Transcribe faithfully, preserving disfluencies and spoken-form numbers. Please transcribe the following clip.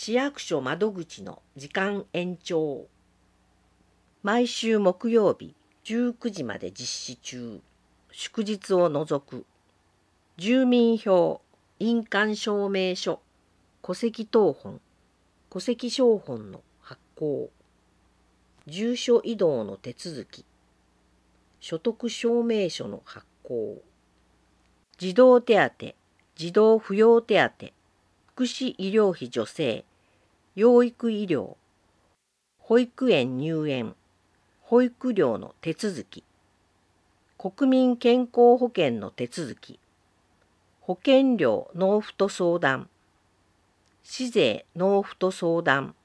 市役所窓口の時間延長。毎週木曜日じゅうくじまで実施中。祝日を除く。住民票、印鑑証明書、戸籍謄本、戸籍抄本の発行。住所移動の手続き。所得証明書の発行。児童手当、児童扶養手当、福祉医療費助成、養育医療、保育園入園、保育料の手続き、国民健康保険の手続き、保険料納付と相談、市税納付と相談、